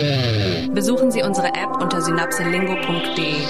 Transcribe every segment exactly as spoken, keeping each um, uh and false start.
Besuchen Sie unsere App unter synapselingo punkt de.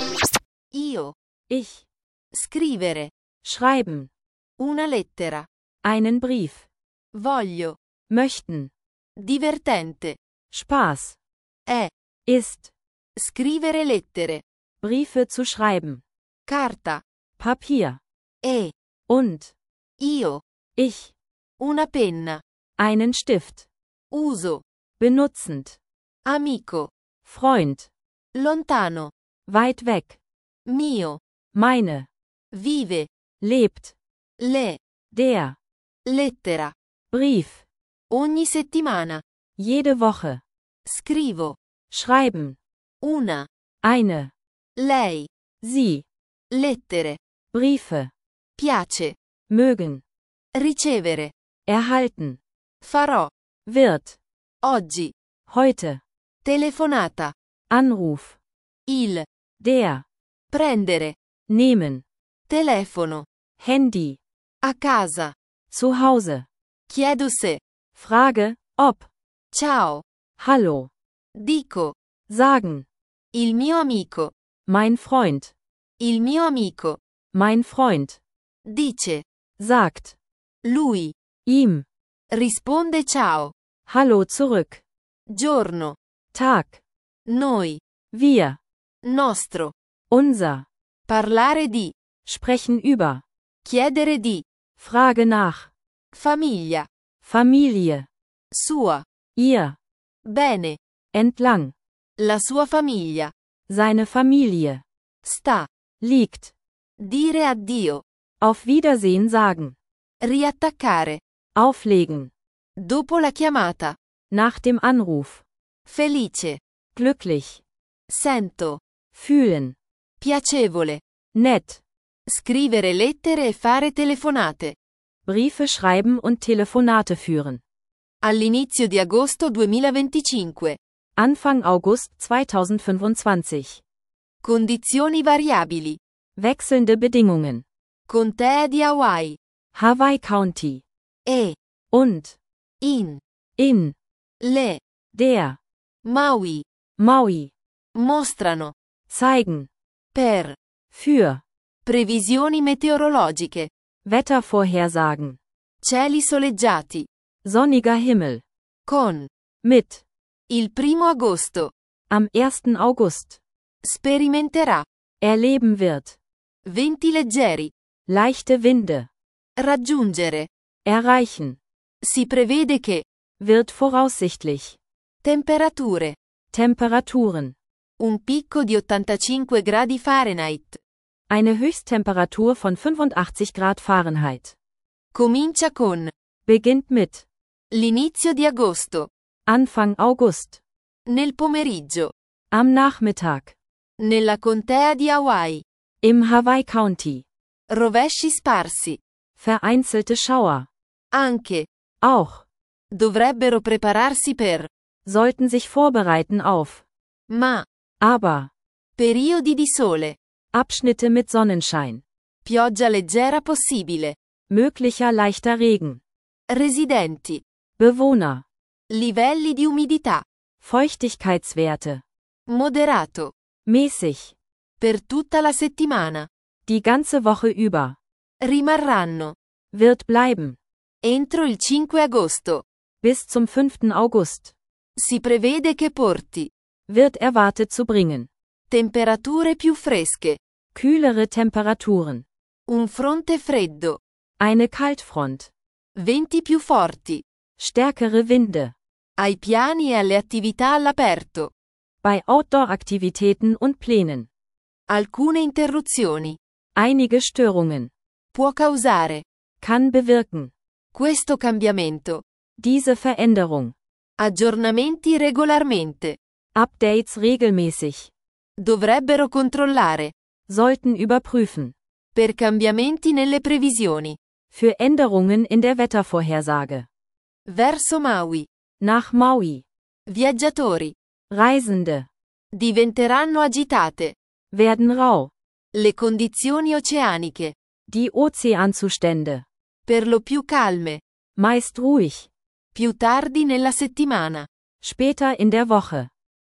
Io. Ich. Scrivere. Schreiben. Una lettera. Einen Brief. Voglio. Möchten. Divertente. Spaß. È. Ist. Scrivere lettere. Briefe zu schreiben. Carta. Papier. E. Und. Io. Ich. Una penna. Einen Stift. Uso. Benutzend. Amico. Freund. Lontano. Weit weg. Mio. Meine. Vive. Lebt. Le. Der. Lettera. Brief. Ogni settimana. Jede Woche. Scrivo. Schreiben. Una. Eine. Lei. Sie. Lettere. Briefe. Piace. Mögen. Ricevere. Erhalten. Farò. Wird. Oggi. Heute. Telefonata. Anruf. Il. Der. Prendere. Nehmen. Telefono. Handy. A casa. Zu Hause. Chiedo se. Frage, ob. Ciao. Hallo. Dico. Sagen. Il mio amico. Mein Freund. Il mio amico. Mein Freund. Dice. Sagt. Lui. Ihm. Risponde ciao. Hallo zurück. Giorno. Tag. Noi. Wir. Nostro. Unser. Parlare di. Sprechen über. Chiedere di. Frage nach. Famiglia. Familie. Sua. Ihr. Bene. Entlang. La sua famiglia. Seine Familie. Sta. Liegt. Dire addio. Auf Wiedersehen sagen. Riattaccare. Auflegen. Dopo la chiamata. Nach dem Anruf. Felice. Glücklich. Sento. Fühlen. Piacevole. Nett. Scrivere lettere e fare telefonate. Briefe schreiben und Telefonate führen. All'inizio di agosto duemilaventicinque. Anfang August zweitausendfünfundzwanzig. Condizioni variabili. Wechselnde Bedingungen. Contea di Hawaii. Hawaii County. E. Und. In. In. Le. Der. Maui. Maui. Mostrano. Zeigen. Per. Für. Previsioni meteorologiche. Wettervorhersagen. Cieli soleggiati. Sonniger Himmel. Con. Mit. Il primo agosto. Am ersten August. Sperimenterà. Erleben wird. Venti leggeri. Leichte Winde. Raggiungere. Erreichen. Si prevede che. Wird voraussichtlich. Temperature. Temperaturen. Un picco di ottantacinque gradi Fahrenheit. Eine Höchsttemperatur von fünfundachtzig Grad Fahrenheit. Comincia con. Beginnt mit. L'inizio di agosto. Anfang August. Nel pomeriggio. Am Nachmittag. Nella contea di Hawaii. Im Hawaii County. Rovesci sparsi. Vereinzelte Schauer. Anche. Auch. Dovrebbero prepararsi per. Sollten sich vorbereiten auf. Ma. Aber. Periodi di sole. Abschnitte mit Sonnenschein. Pioggia leggera possibile. Möglicher leichter Regen. Residenti. Bewohner. Livelli di umidità. Feuchtigkeitswerte. Moderato. Mäßig. Per tutta la settimana. Die ganze Woche über. Rimarranno. Wird bleiben. Entro il cinque agosto. Bis zum fünften August. Si prevede che porti. Wird erwartet zu bringen. Temperature più fresche. Kühlere Temperaturen. Un fronte freddo. Eine Kaltfront. Venti più forti. Stärkere Winde. Ai piani e alle attività all'aperto. Bei Outdoor-Aktivitäten und Plänen. Alcune interruzioni. Einige Störungen. Può causare. Kann bewirken. Questo cambiamento. Diese Veränderung. Aggiornamenti regolarmente. Updates regelmäßig. Dovrebbero controllare. Sollten überprüfen. Per cambiamenti nelle previsioni. Für Änderungen in der Wettervorhersage. Verso Maui. Nach Maui. Viaggiatori. Reisende. Diventeranno agitate. Werden rau. Le condizioni oceaniche. Die Ozeanzustände. Per lo più calme. Meist ruhig. Più tardi nella settimana. Später in der Woche.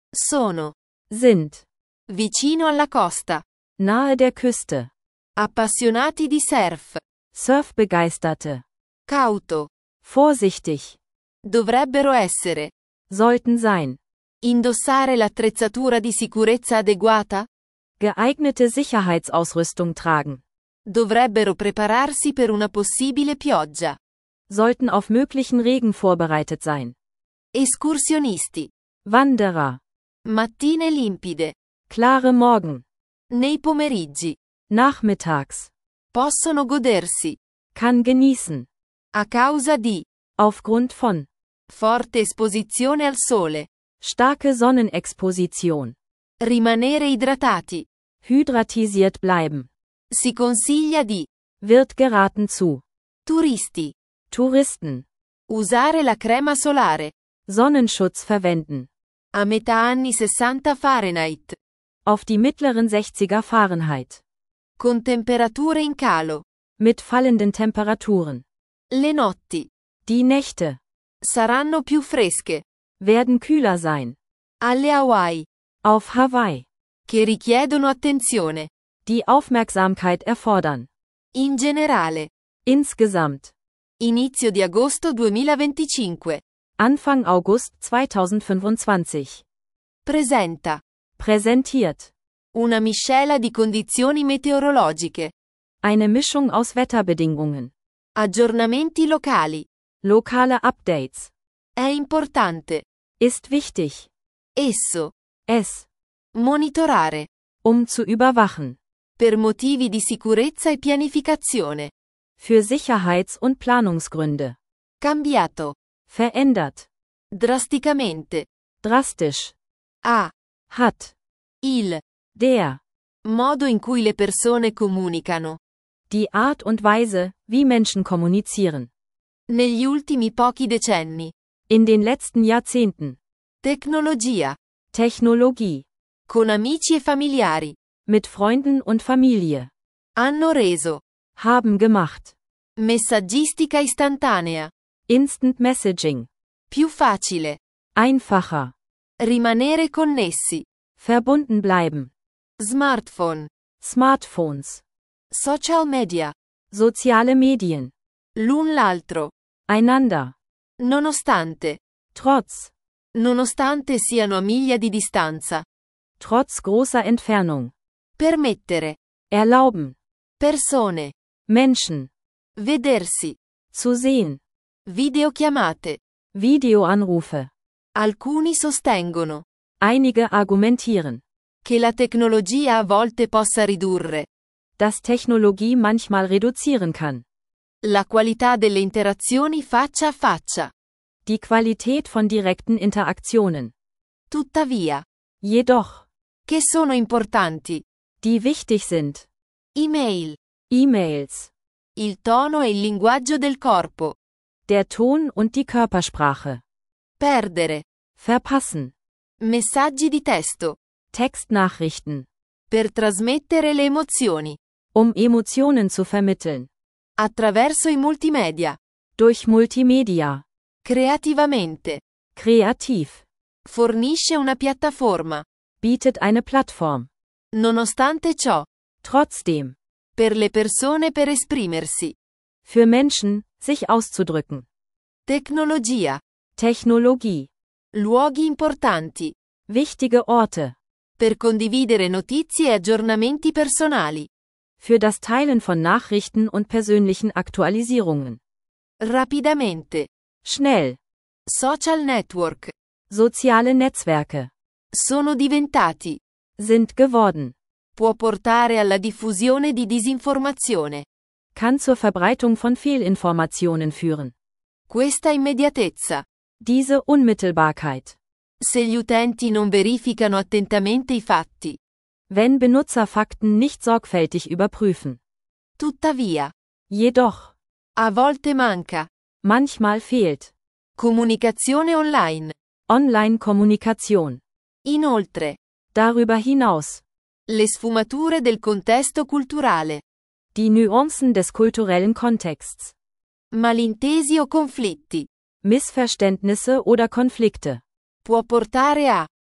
Sono. sind, Vicino alla costa. nahe der Küste, Appassionati di surf. Surfbegeisterte, Cauto. vorsichtig, Dovrebbero essere. sollten sein, Indossare l'attrezzatura di sicurezza adeguata? geeignete Sicherheitsausrüstung tragen, Dovrebbero prepararsi per una possibile pioggia. sollten auf möglichen Regen vorbereitet sein, Escursionisti. Wanderer, Mattine limpide. klare Morgen, Nei pomeriggi. nachmittags, Possono godersi. kann genießen, A causa di. aufgrund von, Forte esposizione al sole. starke Sonnenexposition, Rimanere idratati. hydratisiert bleiben, Si consiglia di. wird geraten zu, Turisti. Touristen, Usare la crema solare. Sonnenschutz verwenden, A metà anni sessanta Fahrenheit. auf die mittleren sechziger Fahrenheit, Con temperature in calo. mit fallenden Temperaturen. Le notti. Die Nächte Saranno più fresche. werden kühler sein, Alle Hawaii. auf Hawaii, Che richiedono attenzione. die Aufmerksamkeit erfordern. In generale. Insgesamt, Inizio di agosto duemilaventicinque. Anfang August zweitausendfünfundzwanzig. Presenta. Präsentiert. Una miscela di condizioni meteorologiche. Eine Mischung aus Wetterbedingungen. Aggiornamenti locali. Lokale Updates. È importante. Ist wichtig. Esso. Es. Monitorare. Um zu überwachen. Per motivi di sicurezza e pianificazione. Für Sicherheits- und Planungsgründe. Cambiato. Verändert. Drasticamente. Drastisch. A. Hat. Il. Der. Modo in cui le persone comunicano. Die Art und Weise, wie Menschen kommunizieren. Negli ultimi pochi decenni. In den letzten Jahrzehnten. Tecnologia. Technologie. Con amici e familiari. Mit Freunden und Familie. Hanno reso. Haben gemacht. Messaggistica istantanea. Instant Messaging. Più facile. Einfacher. Rimanere connessi. Verbunden bleiben. Smartphone. Smartphones. Social media. Soziale Medien. L'un l'altro. Einander. Nonostante. Trotz. Nonostante siano a miglia di distanza. Trotz großer Entfernung. Permettere. Erlauben. Persone. Menschen. Vedersi. Zu sehen. Videochiamate. Videoanrufe. Alcuni sostengono. Einige argumentieren. Che la tecnologia a volte possa ridurre. Dass Technologie manchmal reduzieren kann. La qualità delle interazioni faccia a faccia. Die Qualität von direkten Interaktionen. Tuttavia. Jedoch. Che sono importanti. Die wichtig sind. Email. E-Mails. Il tono e il linguaggio del corpo. Der Ton und die Körpersprache. Perdere. Verpassen. Messaggi di testo. Textnachrichten. Per trasmettere le emozioni. Um Emotionen zu vermitteln. Attraverso i multimedia. Durch Multimedia. Creativamente. Kreativ. Fornisce una piattaforma. Bietet eine Plattform. Nonostante ciò. Trotzdem. Per le persone per esprimersi. Für Menschen, sich auszudrücken. Tecnologia. Technologie. Luoghi importanti. Wichtige Orte. Per condividere notizie e aggiornamenti personali. Für das Teilen von Nachrichten und persönlichen Aktualisierungen. Rapidamente. Schnell. Social network. Soziale Netzwerke. Sono diventati. Sind geworden. Può portare alla diffusione di disinformazione. Kann zur Verbreitung von Fehlinformationen führen. Questa immediatezza. Diese Unmittelbarkeit. Se gli utenti non verificano attentamente i fatti. Wenn Benutzer Fakten nicht sorgfältig überprüfen. Tuttavia. Jedoch. A volte manca. Manchmal fehlt. Comunicazione online. Online-Kommunikation. Inoltre. Darüber hinaus. Le sfumature del contesto culturale. Die Nuancen des kulturellen Kontexts. Malintesi o conflitti. Missverständnisse oder Konflikte. Può portare a.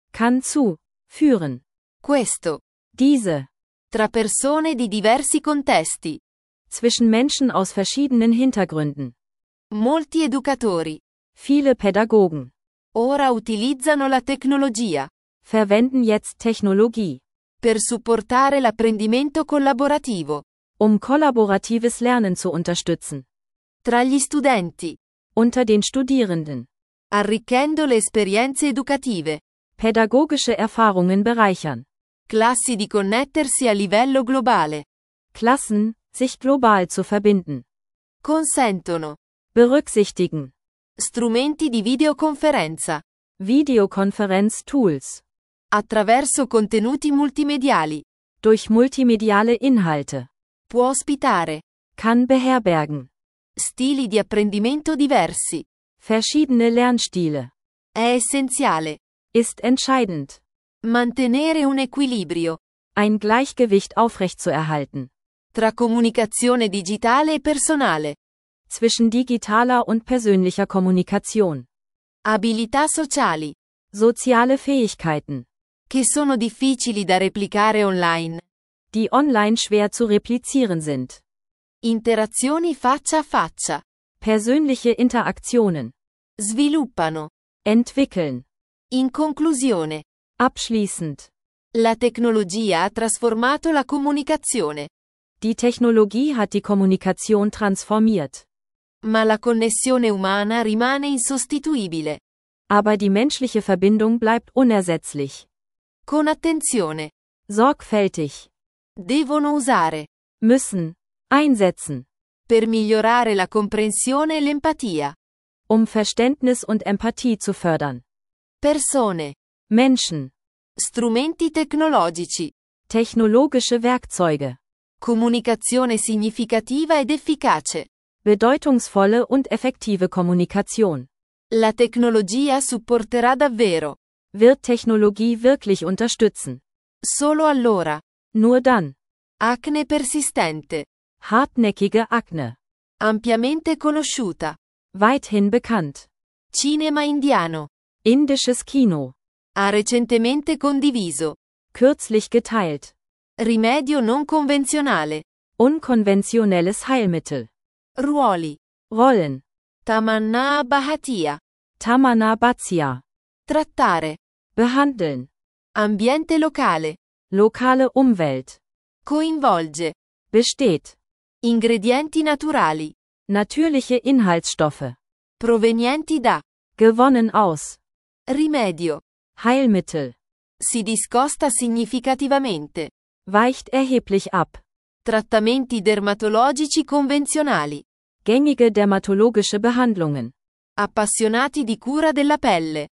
kann zu, führen. Questo. Diese. Tra persone di diversi contesti. Zwischen Menschen aus verschiedenen Hintergründen. Molti educatori. Viele Pädagogen. Ora utilizzano la tecnologia. Verwenden jetzt Technologie. Per supportare l'apprendimento collaborativo. Um kollaboratives Lernen zu unterstützen. Tra gli studenti. Unter den Studierenden. Arricchendo le esperienze educative. Pädagogische Erfahrungen bereichern. Classi di connettersi a livello globale. Klassen, sich global zu verbinden. Consentono. Berücksichtigen. Strumenti di videoconferenza. Videokonferenz-Tools. Attraverso contenuti multimediali. Durch multimediale Inhalte. Può ospitare. Kann beherbergen. Stili di apprendimento diversi. Verschiedene Lernstile. È essenziale. Ist entscheidend. Mantenere un equilibrio. Ein Gleichgewicht aufrechtzuerhalten. Tra comunicazione digitale e personale. Zwischen digitaler und persönlicher Kommunikation. Abilità sociali. Soziale Fähigkeiten. Che sono difficili da replicare online. Die online schwer zu replizieren sind. Interazioni faccia a faccia. Persönliche Interaktionen. Sviluppano. Entwickeln. In conclusione. Abschließend. La tecnologia ha trasformato la comunicazione. Die Technologie hat die Kommunikation transformiert. Ma la connessione umana rimane insostituibile. Aber die menschliche Verbindung bleibt unersetzlich. Con attenzione. Sorgfältig. Devono usare. Müssen. Einsetzen. Per migliorare la comprensione e l'empatia. Um Verständnis und Empathie zu fördern. Persone. Menschen. Strumenti tecnologici. Technologische Werkzeuge. Comunicazione significativa ed efficace. Bedeutungsvolle und effektive Kommunikation. La tecnologia supporterà davvero. Wird Technologie wirklich unterstützen? Solo allora. Nur dann. Acne persistente. Hartnäckige Akne. Ampiamente conosciuta. Weithin bekannt. Cinema indiano. Indisches Kino. Ha recentemente condiviso. Kürzlich geteilt. Rimedio non convenzionale. Unkonventionelles Heilmittel. Ruoli. Rollen. Tamanna'a Bhatia. Tamanna'a Bhatia. Trattare. Behandeln. Ambiente locale. Lokale Umwelt. Coinvolge. Besteht. Ingredienti naturali. Natürliche Inhaltsstoffe. Provenienti da. Gewonnen aus. Rimedio. Heilmittel. Si discosta significativamente. Weicht erheblich ab. Trattamenti dermatologici convenzionali. Gängige dermatologische Behandlungen. Appassionati di cura della pelle.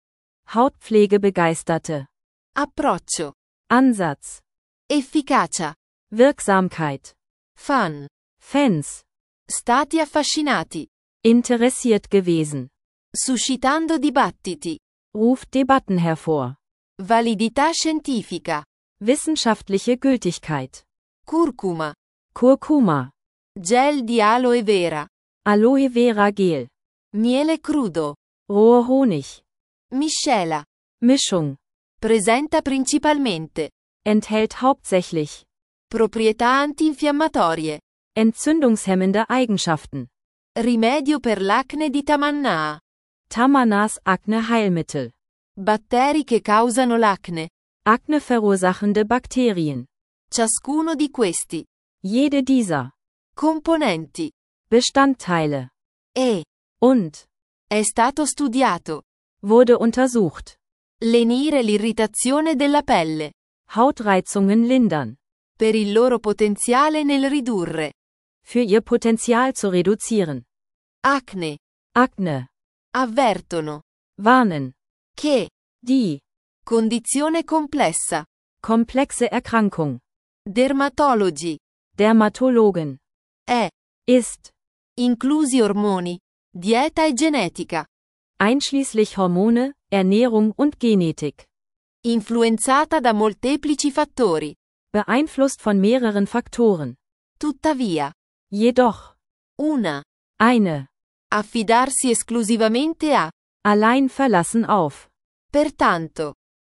Hautpflegebegeisterte. Approccio. Ansatz. Efficacia. Wirksamkeit. Fan. Fans. Stati affascinati. Interessiert gewesen. Suscitando dibattiti. Ruft Debatten hervor. Validità scientifica. Wissenschaftliche Gültigkeit. Curcuma. Kurkuma. Gel di aloe vera. Aloe Vera Gel. Miele crudo. Roher Honig. Miscela. Mischung. Presenta principalmente. Enthält hauptsächlich. Proprietà antinfiammatorie. Entzündungshemmende Eigenschaften. Rimedio per l'acne di Tamanna'a. Tamanna's Akne-Heilmittel. Batteri che causano l'acne. Akne verursachende Bakterien. Ciascuno di questi. Jede dieser. Componenti. Bestandteile. E. Und. È stato studiato. Wurde untersucht. Lenire l'irritazione della pelle. Hautreizungen lindern. Per il loro potenziale nel ridurre. Für ihr Potenzial zu reduzieren. Acne. Akne. Avvertono. Warnen. Che. Die. Condizione complessa. Komplexe Erkrankung. Dermatologi. Dermatologen. È. Ist. Inclusi ormoni. Dieta e genetica. Einschließlich Hormone, Ernährung und Genetik. Influenzata da molteplici fattori. Beeinflusst von mehreren Faktoren. Tuttavia. Jedoch. Una. Eine. Affidarsi esclusivamente a. Allein verlassen auf. Pertanto.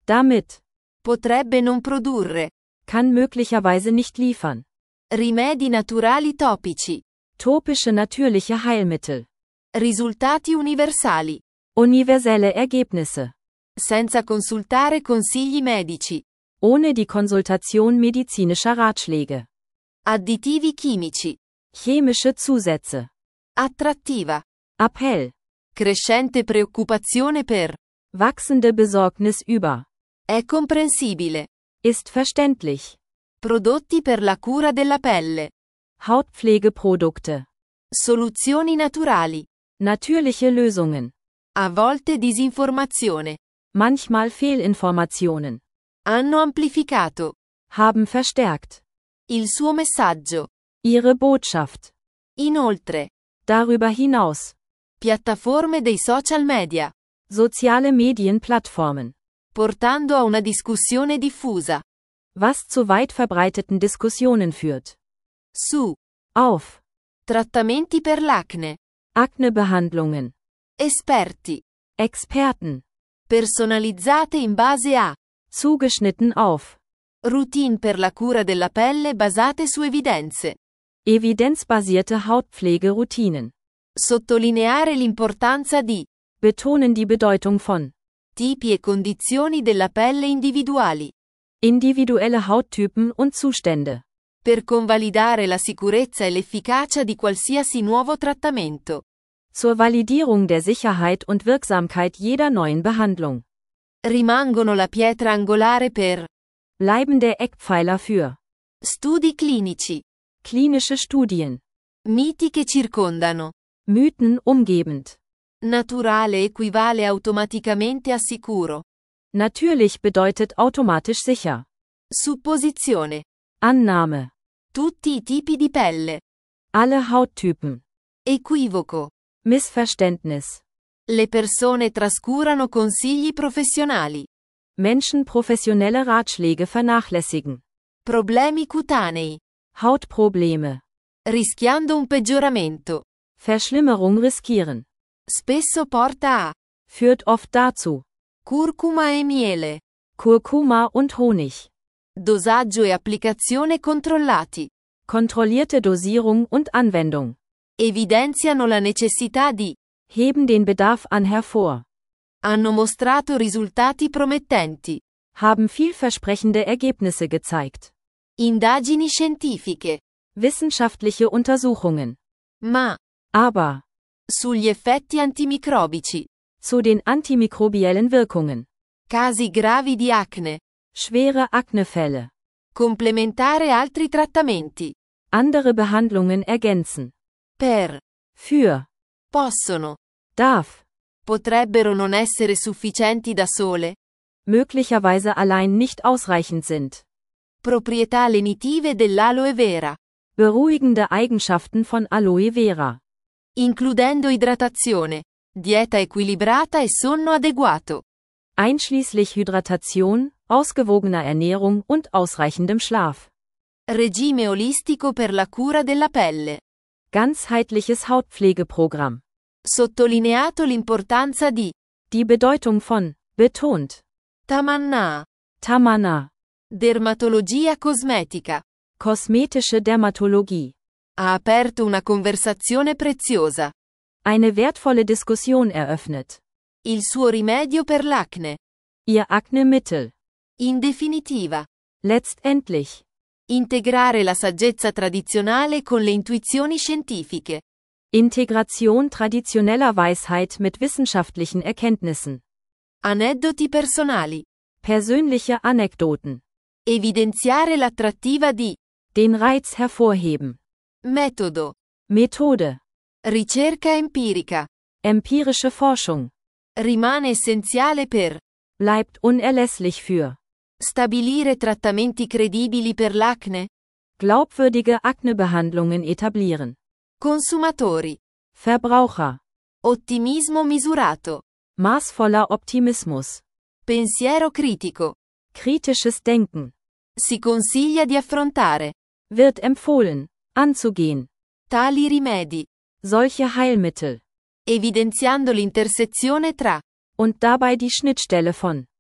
Damit. Potrebbe non produrre. Kann möglicherweise nicht liefern. Rimedi naturali topici. Topische natürliche Heilmittel. Risultati universali. Universelle Ergebnisse. Senza consultare consigli medici. Ohne die Konsultation medizinischer Ratschläge. Additivi chimici. Chemische Zusätze. Attrattiva. Appell. Crescente preoccupazione per. Wachsende Besorgnis über. È comprensibile. Ist verständlich. Prodotti per la cura della pelle. Hautpflegeprodukte. Soluzioni naturali. Natürliche Lösungen. A volte disinformazione. Manchmal Fehlinformationen. Hanno amplificato. Haben verstärkt. Il suo messaggio. Ihre Botschaft. Inoltre. Darüber hinaus. Piattaforme dei social media. Soziale Medienplattformen. Portando a una discussione diffusa. Was zu weit verbreiteten Diskussionen führt. Su. Auf. Trattamenti per l'acne. Aknebehandlungen. Esperti. Experten. Personalizzate in base a. Zugeschnitten auf. Routine per la cura della pelle basate su evidenze. Evidenzbasierte Hautpflegeroutinen. Sottolineare l'importanza di. Betonen die Bedeutung von. Tipi e condizioni della pelle individuali. Individuelle Hauttypen und Zustände. Per convalidare la sicurezza e l'efficacia di qualsiasi nuovo trattamento. Zur Validierung der Sicherheit und Wirksamkeit jeder neuen Behandlung. Rimangono la pietra angolare per. Bleiben der Eckpfeiler für. Studi clinici. Klinische Studien. Miti che circondano. Mythen umgebend. Naturale equivale automaticamente a sicuro. Natürlich bedeutet automatisch sicher. Supposizione. Annahme. Tutti i tipi di pelle. Alle Hauttypen. Equivoco. Missverständnis. Le persone trascurano consigli professionali. Menschen professionelle Ratschläge vernachlässigen. Problemi cutanei. Hautprobleme. Rischiando un peggioramento. Verschlimmerung riskieren. Spesso porta a. Führt oft dazu. Curcuma e miele. Kurkuma und Honig. Dosaggio e applicazione controllati. Kontrollierte Dosierung und Anwendung. Evidenziano la necessità di. Heben den Bedarf an hervor. Hanno mostrato risultati promettenti. Haben vielversprechende Ergebnisse gezeigt. Indagini scientifiche. Wissenschaftliche Untersuchungen. Ma. Aber. Sugli effetti antimicrobici. Zu den antimikrobiellen Wirkungen. Casi gravi di acne. Schwere Aknefälle. Complementare altri trattamenti. Andere Behandlungen ergänzen. Per. Für. Possono. Darf. Potrebbero non essere sufficienti da sole. Möglicherweise allein nicht ausreichend sind. Proprietà lenitive dell'aloe vera. Beruhigende Eigenschaften von Aloe Vera. Includendo idratazione. Dieta equilibrata e sonno adeguato. Einschließlich Hydratation, ausgewogener Ernährung und ausreichendem Schlaf. Regime olistico per la cura della pelle. Ganzheitliches Hautpflegeprogramm. Sottolineato l'importanza di. Die Bedeutung von. Betont. Tamanna. Tamanna. Dermatologia cosmetica. Kosmetische Dermatologie. Ha aperto una conversazione preziosa. Eine wertvolle Diskussion eröffnet. Il suo rimedio per l'acne. Ihr Aknemittel. In definitiva. Letztendlich. Integrare la saggezza tradizionale con le intuizioni scientifiche. Integration traditioneller Weisheit mit wissenschaftlichen Erkenntnissen. Aneddoti personali. Persönliche Anekdoten. Evidenziare l'attrattiva di. Den Reiz hervorheben. Metodo. Methode. Ricerca empirica. Empirische Forschung. Rimane essenziale per. Bleibt unerlässlich für. Stabilire trattamenti credibili per l'acne. Glaubwürdige Aknebehandlungen etablieren. Consumatori. Verbraucher. Ottimismo misurato. Maßvoller Optimismus. Pensiero critico. Kritisches Denken. Si consiglia di affrontare. Wird empfohlen. Anzugehen. Tali rimedi. Solche Heilmittel. Evidenziando l'intersezione tra. Und dabei die Schnittstelle von.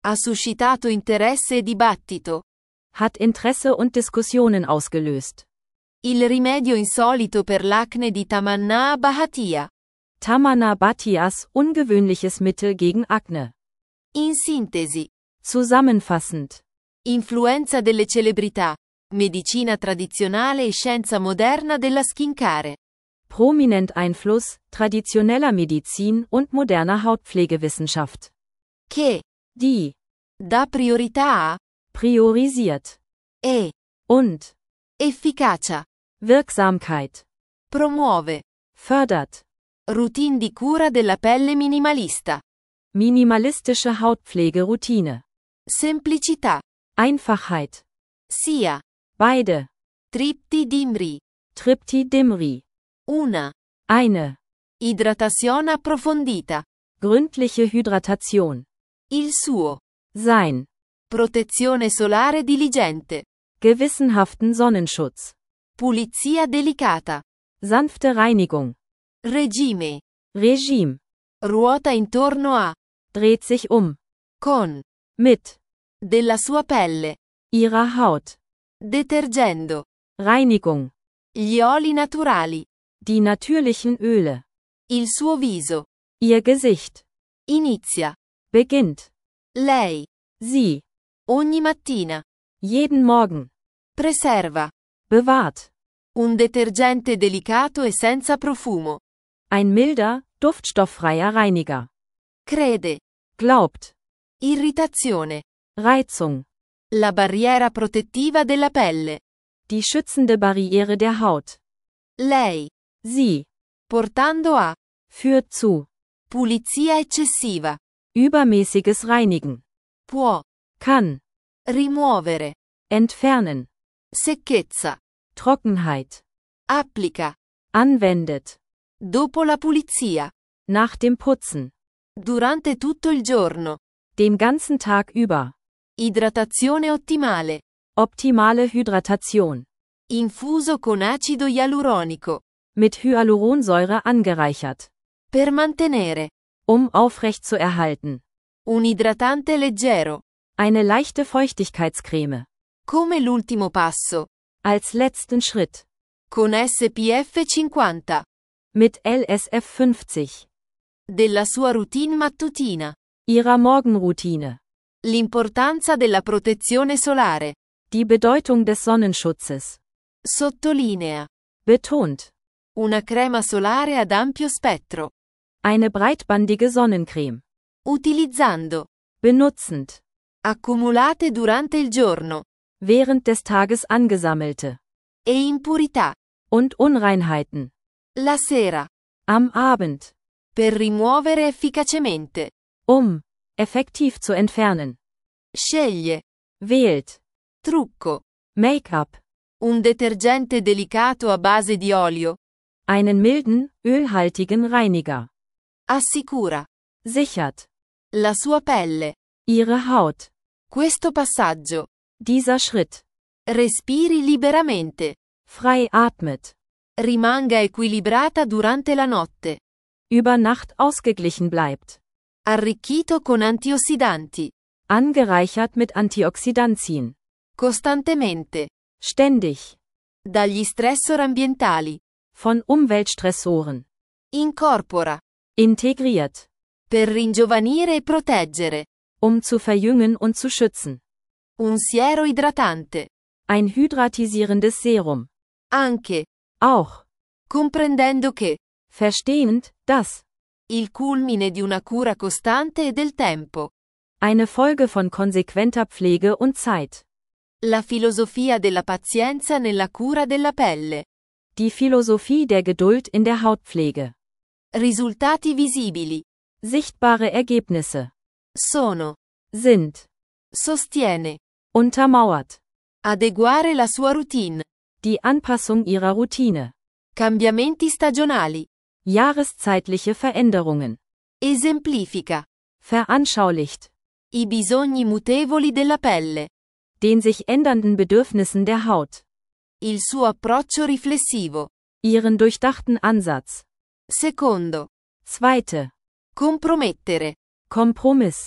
Ha suscitato interesse e dibattito. Hat Interesse und Diskussionen ausgelöst. Il rimedio insolito per l'acne di Tamannaah Bhatia. Tamannaah Bhatias ungewöhnliches Mittel gegen Akne. In sintesi. Zusammenfassend. Influenza delle celebrità. Medicina tradizionale e scienza moderna della skincare. Prominent Einfluss, traditioneller Medizin und moderner Hautpflegewissenschaft. Che. Die. Dà priorità a. Priorisiert. E. Und. Efficacia. Wirksamkeit. Promuove. Fördert. Routine di cura della pelle minimalista. Minimalistische Hautpflegeroutine. Semplicità. Einfachheit. Sia. Beide. Tripti Dimri. Tripti Dimri. Una. Eine. Idratazione approfondita. Gründliche Hydratation. Il suo. Sein. Protezione solare diligente. Gewissenhaften Sonnenschutz. Pulizia delicata. Sanfte Reinigung. Regime. Regime. Ruota intorno a. Dreht sich um. Con. Mit. Della sua pelle. Ihrer Haut. Detergendo. Reinigung. Gli oli naturali. Die natürlichen Öle. Il suo viso. Ihr Gesicht. Inizia. Beginnt. Lei. Sie. Ogni mattina. Jeden Morgen. Preserva. Bewahrt. Un detergente delicato e senza profumo. Ein milder, duftstofffreier Reiniger. Crede. Glaubt. Irritazione. Reizung. La barriera protettiva della pelle. Die schützende Barriere der Haut. Lei. Sie. Portando a. Führt zu. Pulizia eccessiva. Übermäßiges Reinigen. Può. Kann. Rimuovere. Entfernen. Secchezza. Trockenheit. Applica. Anwendet. Dopo la pulizia. Nach dem Putzen. Durante tutto il giorno. Den ganzen Tag über. Idratazione ottimale. Optimale Hydratation. Infuso con acido ialuronico. Mit Hyaluronsäure angereichert. Per mantenere. Um aufrecht zu erhalten. Un idratante leggero. Eine leichte Feuchtigkeitscreme. Come l'ultimo passo. Als letzten Schritt. Con S P F cinquanta. Mit L S F fünfzig. Della sua routine mattutina. Ihrer Morgenroutine. L'importanza della protezione solare. Die Bedeutung des Sonnenschutzes. Sottolinea. Betont. Una crema solare ad ampio spettro. Eine breitbandige Sonnencreme. Utilizzando. Benutzend. Accumulate durante il giorno. Während des Tages angesammelte. E impurità. Und Unreinheiten. La sera. Am Abend. Per rimuovere efficacemente. Um. Effektiv zu entfernen. Sceglie. Wählt. Trucco. Make-up. Un detergente delicato a base di olio. Einen milden, ölhaltigen Reiniger. Assicura. Sichert. La sua pelle. Ihre Haut. Questo passaggio. Dieser Schritt. Respiri liberamente. Frei atmet. Rimanga equilibrata durante la notte. Über Nacht ausgeglichen bleibt. Arricchito con antiossidanti. Angereichert mit Antioxidantien. Costantemente. Ständig. Dagli stressor ambientali. Von Umweltstressoren. Incorpora. Integriert. Per ringiovanire e proteggere. Um zu verjüngen und zu schützen. Un siero idratante. Ein hydratisierendes Serum. Anche. Auch. Comprendendo che. Verstehend, dass. Il culmine di una cura costante e del tempo. Eine Folge von konsequenter Pflege und Zeit. La filosofia della pazienza nella cura della pelle. Die Philosophie der Geduld in der Hautpflege. Risultati visibili. Sichtbare Ergebnisse. Sono. Sind. Sostiene. Untermauert. Adeguare la sua routine. Die Anpassung ihrer Routine. Cambiamenti stagionali. Jahreszeitliche Veränderungen. Esemplifica. Veranschaulicht. I bisogni mutevoli della pelle. Den sich ändernden Bedürfnissen der Haut. Il suo approccio riflessivo. Ihren durchdachten Ansatz. Secondo. Zweite. Compromettere. Kompromiss.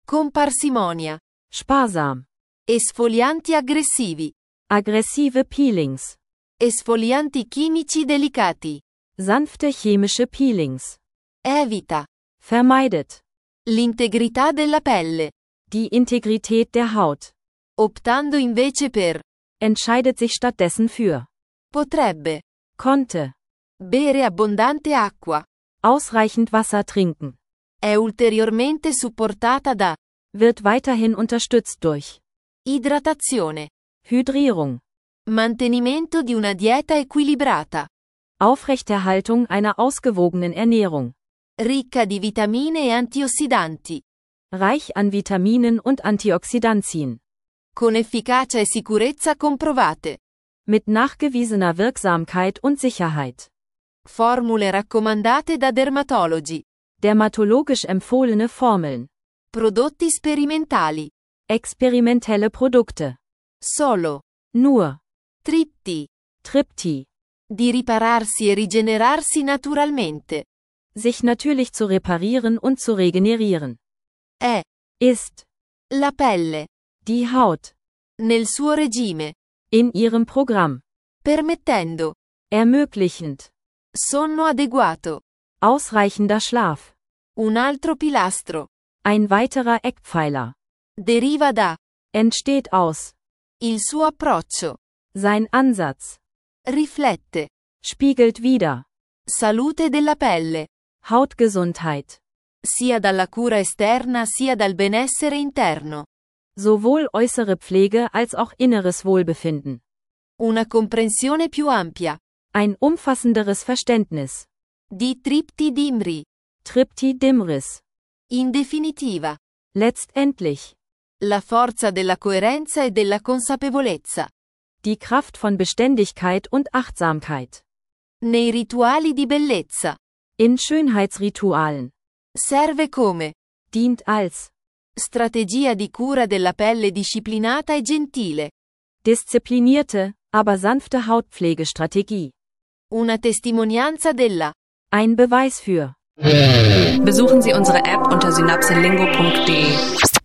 Con parsimonia. Sparsam. Esfolianti aggressivi. Aggressive Peelings. Esfolianti chimici delicati. Sanfte chemische Peelings. Evita. Vermeidet. L'integrità della pelle. Die Integrität der Haut. Optando invece per. Entscheidet sich stattdessen für. Potrebbe. Konnte. Bere abbondante acqua. Ausreichend Wasser trinken. È ulteriormente supportata da. Wird weiterhin unterstützt durch. Idratazione. Hydrierung. Mantenimento di una dieta equilibrata. Aufrechterhaltung einer ausgewogenen Ernährung. Ricca di vitamine e antiossidanti. Reich an Vitaminen und Antioxidantien. Con efficacia e sicurezza comprovate. Mit nachgewiesener Wirksamkeit und Sicherheit. Formule raccomandate da dermatologi. Dermatologisch empfohlene Formeln. Prodotti sperimentali. Experimentelle Produkte. Solo. Nur. Tripti. Tripti. Di ripararsi e rigenerarsi naturalmente. Sich natürlich zu reparieren und zu regenerieren. È. Ist. La pelle. Die Haut. Nel suo regime. In ihrem Programm. Permettendo. Ermöglichend. Sonno adeguato. Ausreichender Schlaf. Un altro pilastro. Ein weiterer Eckpfeiler. Deriva da. Entsteht aus. Il suo approccio. Sein Ansatz. Riflette. Spiegelt wider. Salute della pelle. Hautgesundheit. Sia dalla cura esterna sia dal benessere interno. Sowohl äußere Pflege als auch inneres Wohlbefinden. Una comprensione più ampia. Ein umfassenderes Verständnis. Di Tripti Dimri. Tripti Dimris. In definitiva. Letztendlich. La forza della coerenza e della consapevolezza. Die Kraft von Beständigkeit und Achtsamkeit. Nei rituali di bellezza. In Schönheitsritualen. Serve come. Dient als. Strategia di cura della pelle disciplinata e gentile. Disziplinierte, aber sanfte Hautpflegestrategie. Una testimonianza della. Ein Beweis für. Besuchen Sie unsere App unter synapselingo punkt de.